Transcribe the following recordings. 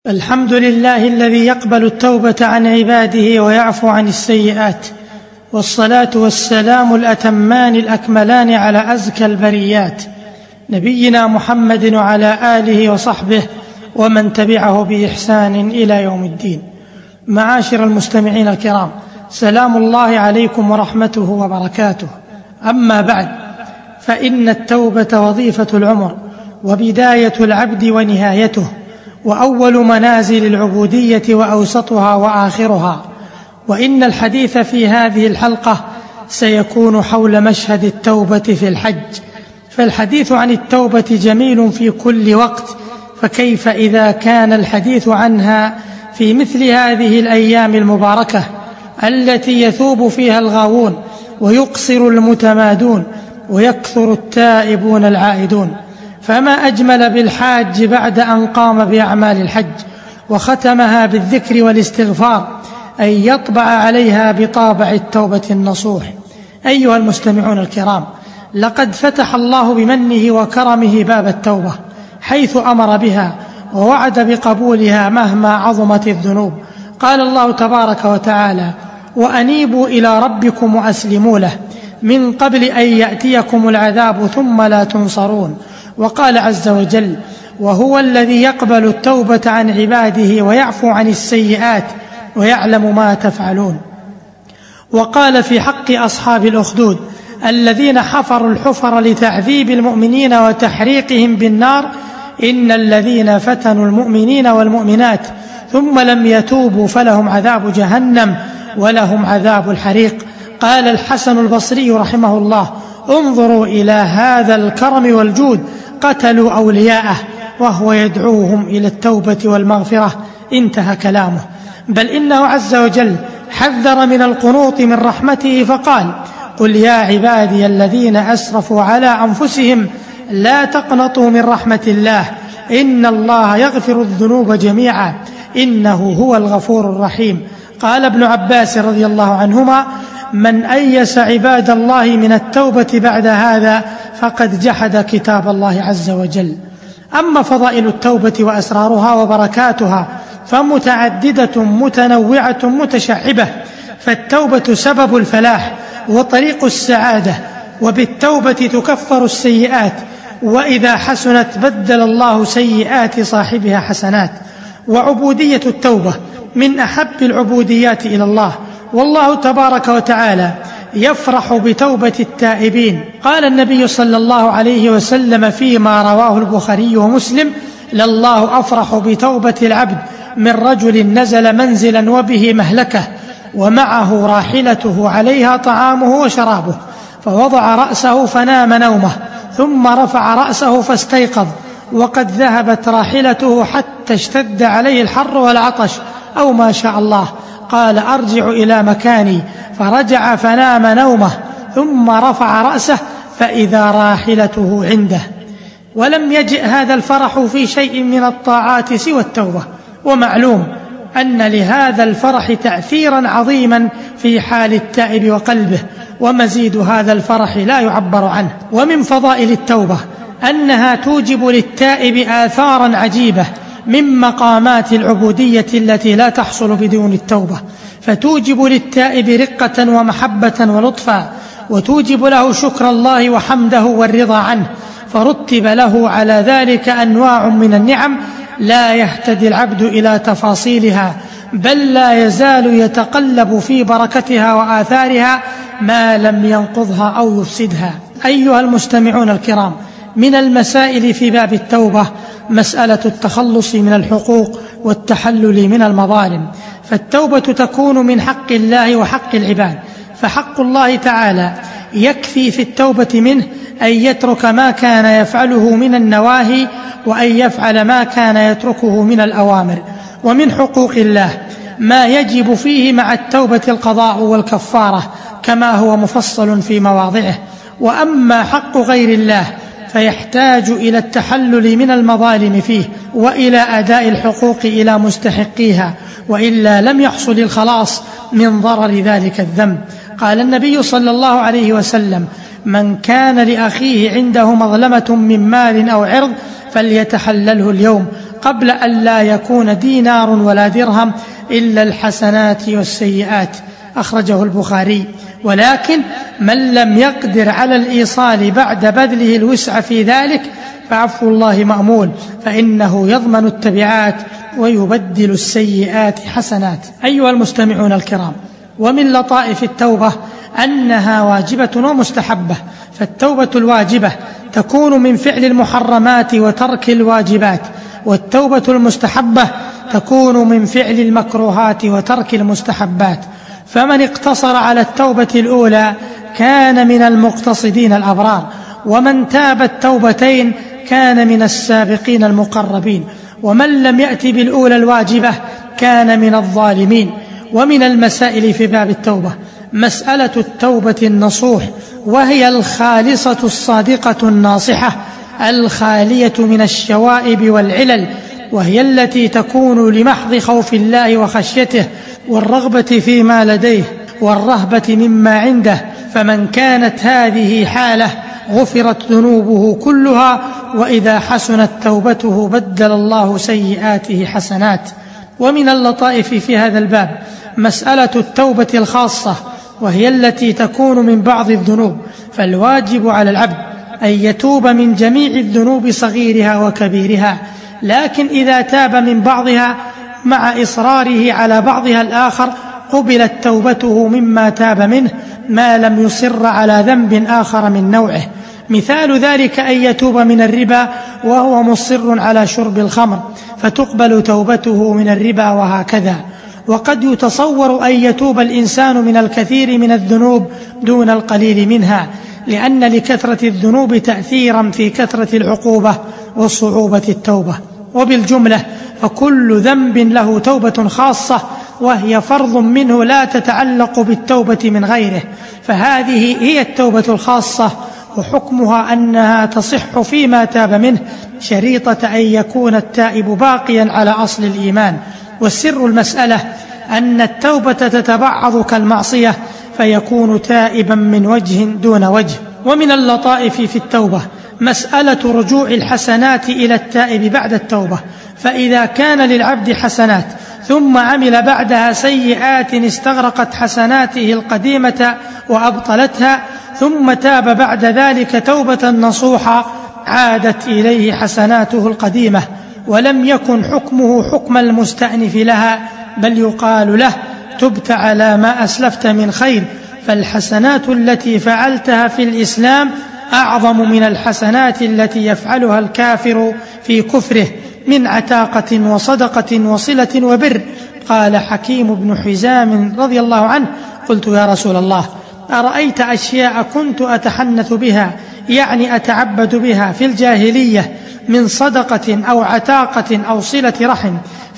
الحمد لله الذي يقبل التوبة عن عباده ويعفو عن السيئات، والصلاة والسلام الأتمان الأكملان على أزكى البريات نبينا محمد وعلى آله وصحبه ومن تبعه بإحسان إلى يوم الدين. معاشر المستمعين الكرام، سلام الله عليكم ورحمته وبركاته. أما بعد، فإن التوبة وظيفة العمر وبداية العبد ونهايته، وأول منازل العبودية وأوسطها وآخرها. وإن الحديث في هذه الحلقة سيكون حول مشهد التوبة في الحج، فالحديث عن التوبة جميل في كل وقت، فكيف إذا كان الحديث عنها في مثل هذه الأيام المباركة التي يثوب فيها الغاوون ويقصر المتمادون ويكثر التائبون العائدون. فما أجمل بالحاج بعد أن قام بأعمال الحج وختمها بالذكر والاستغفار أن يطبع عليها بطابع التوبة النصوح. أيها المستمعون الكرام، لقد فتح الله بمنه وكرمه باب التوبة، حيث أمر بها ووعد بقبولها مهما عظمت الذنوب. قال الله تبارك وتعالى: وأنيبوا إلى ربكم وأسلموا له من قبل أن يأتيكم العذاب ثم لا تنصرون. وقال عز وجل: وهو الذي يقبل التوبة عن عباده ويعفو عن السيئات ويعلم ما تفعلون. وقال في حق أصحاب الأخدود الذين حفروا الحفر لتعذيب المؤمنين وتحريقهم بالنار: إن الذين فتنوا المؤمنين والمؤمنات ثم لم يتوبوا فلهم عذاب جهنم ولهم عذاب الحريق. قال الحسن البصري رحمه الله: انظروا إلى هذا الكرم والجود، قتلوا أولياءه وهو يدعوهم إلى التوبة والمغفرة. انتهى كلامه. بل إنه عز وجل حذر من القنوط من رحمته فقال: قل يا عبادي الذين أسرفوا على أنفسهم لا تقنطوا من رحمة الله إن الله يغفر الذنوب جميعا إنه هو الغفور الرحيم. قال ابن عباس رضي الله عنهما: من أيس عباد الله من التوبة بعد هذا فقد جحد كتاب الله عز وجل. أما فضائل التوبة وأسرارها وبركاتها فمتعددة متنوعة متشعبة، فالتوبة سبب الفلاح وطريق السعادة، وبالتوبة تكفر السيئات، وإذا حسنت بدل الله سيئات صاحبها حسنات. وعبودية التوبة من أحب العبوديات إلى الله، والله تبارك وتعالى يفرح بتوبة التائبين. قال النبي صلى الله عليه وسلم فيما رواه البخاري ومسلم: لله أفرح بتوبة العبد من رجل نزل منزلا وبه مهلكة ومعه راحلته عليها طعامه وشرابه، فوضع رأسه فنام نومه، ثم رفع رأسه فاستيقظ وقد ذهبت راحلته حتى اشتد عليه الحر والعطش أو ما شاء الله. قال: أرجع إلى مكاني، فرجع فنام نومه، ثم رفع رأسه فإذا راحلته عنده. ولم يجئ هذا الفرح في شيء من الطاعات سوى التوبة، ومعلوم أن لهذا الفرح تأثيرا عظيما في حال التائب وقلبه، ومزيد هذا الفرح لا يعبر عنه. ومن فضائل التوبة أنها توجب للتائب آثارا عجيبة من مقامات العبودية التي لا تحصل بدون التوبة، فتوجب للتائب رقة ومحبة ولطفا، وتوجب له شكر الله وحمده والرضا عنه، فرتب له على ذلك أنواع من النعم لا يهتدي العبد إلى تفاصيلها، بل لا يزال يتقلب في بركتها وآثارها ما لم ينقضها أو يفسدها. أيها المستمعون الكرام، من المسائل في باب التوبة مسألة التخلص من الحقوق والتحلل من المظالم. فالتوبة تكون من حق الله وحق العباد، فحق الله تعالى يكفي في التوبة منه أن يترك ما كان يفعله من النواهي، وأن يفعل ما كان يتركه من الأوامر. ومن حقوق الله ما يجب فيه مع التوبة القضاء والكفارة كما هو مفصل في مواضعه. وأما حق غير الله فيحتاج إلى التحلل من المظالم فيه، وإلى أداء الحقوق إلى مستحقيها، وإلا لم يحصل الخلاص من ضرر ذلك الذنب. قال النبي صلى الله عليه وسلم: من كان لأخيه عنده مظلمة من مال أو عرض فليتحلله اليوم قبل أن لا يكون دينار ولا درهم إلا الحسنات والسيئات، أخرجه البخاري. ولكن من لم يقدر على الإيصال بعد بذله الوسع في ذلك فعفو الله مأمول، فإنه يضمن التبعات ويبدل السيئات حسنات. أيها المستمعون الكرام، ومن لطائف التوبة أنها واجبة ومستحبة، فالتوبة الواجبة تكون من فعل المحرمات وترك الواجبات، والتوبة المستحبة تكون من فعل المكروهات وترك المستحبات. فمن اقتصر على التوبة الأولى كان من المقتصدين الأبرار، ومن تاب التوبتين كان من السابقين المقربين، ومن لم يأت بالأولى الواجبة كان من الظالمين. ومن المسائل في باب التوبة مسألة التوبة النصوح، وهي الخالصة الصادقة الناصحة الخالية من الشوائب والعلل، وهي التي تكون لمحض خوف الله وخشيته والرغبة فيما لديه والرهبة مما عنده. فمن كانت هذه حاله غفرت ذنوبه كلها، وإذا حسنت توبته بدل الله سيئاته حسنات. ومن اللطائف في هذا الباب مسألة التوبة الخاصة، وهي التي تكون من بعض الذنوب، فالواجب على العبد أن يتوب من جميع الذنوب صغيرها وكبيرها، لكن إذا تاب من بعضها مع إصراره على بعضها الآخر قبلت توبته مما تاب منه، ما لم يصر على ذنب آخر من نوعه. مثال ذلك أن يتوب من الربا وهو مصر على شرب الخمر فتقبل توبته من الربا، وهكذا. وقد يتصور أن يتوب الإنسان من الكثير من الذنوب دون القليل منها، لأن لكثرة الذنوب تأثيرا في كثرة العقوبة وصعوبة التوبة. وبالجملة فكل ذنب له توبة خاصة، وهي فرض منه لا تتعلق بالتوبة من غيره، فهذه هي التوبة الخاصة، وحكمها أنها تصح فيما تاب منه شريطة أن يكون التائب باقيا على أصل الإيمان. والسر المسألة أن التوبة تتبعض كالمعصية، فيكون تائبا من وجه دون وجه. ومن اللطائف في التوبة مسألة رجوع الحسنات إلى التائب بعد التوبة، فإذا كان للعبد حسنات ثم عمل بعدها سيئات استغرقت حسناته القديمة وأبطلتها، ثم تاب بعد ذلك توبة نصوحة عادت إليه حسناته القديمة، ولم يكن حكمه حكم المستأنف لها، بل يقال له تبت على ما أسلفت من خير، فالحسنات التي فعلتها في الإسلام أعظم من الحسنات التي يفعلها الكافر في كفره من عتاقة وصدقة وصلة وبر. قال حكيم بن حزام رضي الله عنه: قلت يا رسول الله، أرأيت أشياء كنت أتحنث بها، يعني أتعبد بها في الجاهلية، من صدقة أو عتاقة أو صلة رحم،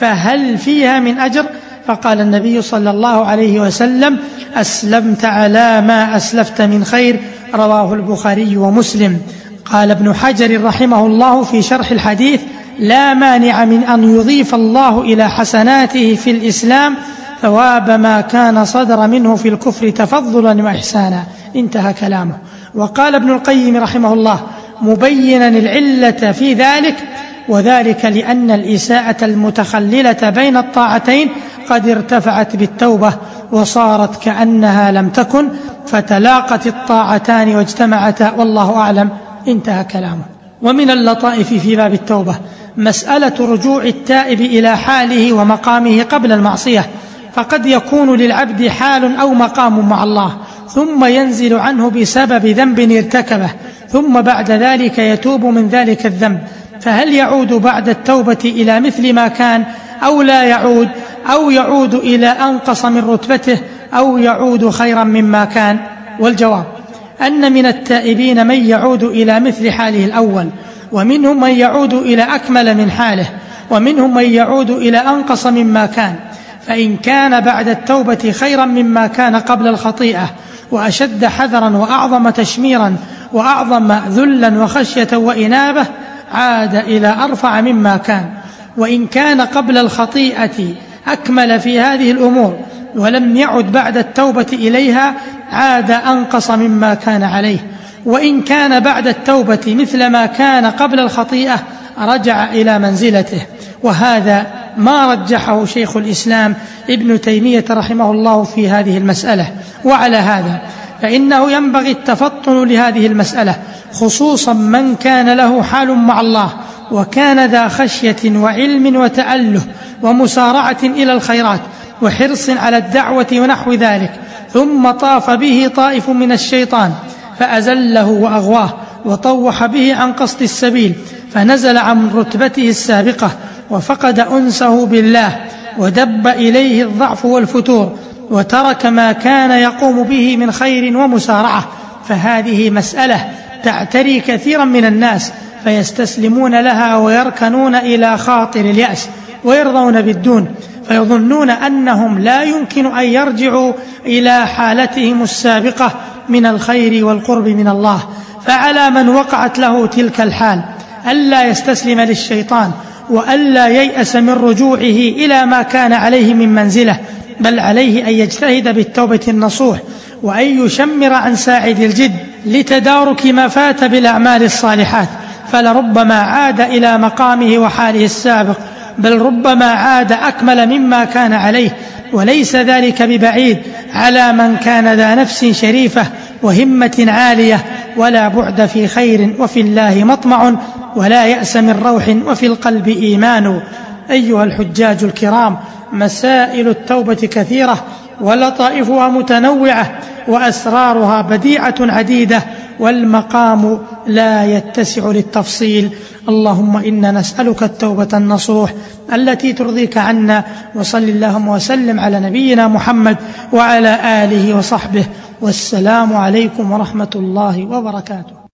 فهل فيها من أجر؟ فقال النبي صلى الله عليه وسلم: أسلمت على ما أسلفت من خير. رواه البخاري ومسلم. قال ابن حجر رحمه الله في شرح الحديث: لا مانع من أن يضيف الله إلى حسناته في الإسلام ثواب ما كان صدر منه في الكفر تفضلا وإحسانا. انتهى كلامه. وقال ابن القيم رحمه الله مبينا العلة في ذلك: وذلك لأن الإساءة المتخللة بين الطاعتين قد ارتفعت بالتوبة وصارت كأنها لم تكن، فتلاقت الطاعتان واجتمعتا، والله أعلم. انتهى كلامه. ومن اللطائف في باب التوبة مسألة رجوع التائب إلى حاله ومقامه قبل المعصية، فقد يكون للعبد حال أو مقام مع الله ثم ينزل عنه بسبب ذنب ارتكبه، ثم بعد ذلك يتوب من ذلك الذنب، فهل يعود بعد التوبة إلى مثل ما كان أو لا يعود، أو يعود إلى أنقص من رتبته، أو يعود خيرا مما كان؟ والجواب أن من التائبين من يعود إلى مثل حاله الأول، ومنهم من يعود إلى أكمل من حاله، ومنهم من يعود إلى أنقص مما كان. فإن كان بعد التوبة خيرا مما كان قبل الخطيئة، وأشد حذرا وأعظم تشميرا وأعظم ذلا وخشية وإنابة، عاد إلى أرفع مما كان. وإن كان قبل الخطيئة أكمل في هذه الأمور ولم يعد بعد التوبة إليها، عاد أنقص مما كان عليه. وإن كان بعد التوبة مثل ما كان قبل الخطيئة رجع إلى منزلته، وهذا ما رجحه شيخ الإسلام ابن تيمية رحمه الله في هذه المسألة. وعلى هذا فإنه ينبغي التفطن لهذه المسألة، خصوصا من كان له حال مع الله وكان ذا خشية وعلم وتأله ومسارعة إلى الخيرات وحرص على الدعوة ونحو ذلك، ثم طاف به طائف من الشيطان فأزله وأغواه وطوح به عن قصد السبيل، فنزل عن رتبته السابقة وفقد أنسه بالله، ودب إليه الضعف والفتور، وترك ما كان يقوم به من خير ومسارعة. فهذه مسألة تعتري كثيرا من الناس، فيستسلمون لها ويركنون إلى خاطر اليأس ويرضون بالدون، فيظنون أنهم لا يمكن أن يرجعوا إلى حالتهم السابقة من الخير والقرب من الله. فعلى من وقعت له تلك الحال ألا يستسلم للشيطان، وألا ييأس من رجوعه إلى ما كان عليه من منزله، بل عليه أن يجتهد بالتوبة النصوح، وأن يشمر عن ساعد الجد لتدارك ما فات بالأعمال الصالحات، فلربما عاد إلى مقامه وحاله السابق، بل ربما عاد أكمل مما كان عليه، وليس ذلك ببعيد على من كان ذا نفس شريفة وهمة عالية، ولا بعد في خير وفي الله مطمع، ولا يأس من روح وفي القلب إيمان. أيها الحجاج الكرام، مسائل التوبة كثيرة ولطائفها متنوعة وأسرارها بديعة عديدة، والمقام لا يتسع للتفصيل. اللهم إنا نسألك التوبة النصوح التي ترضيك عنا، وصل اللهم وسلم على نبينا محمد وعلى آله وصحبه، والسلام عليكم ورحمة الله وبركاته.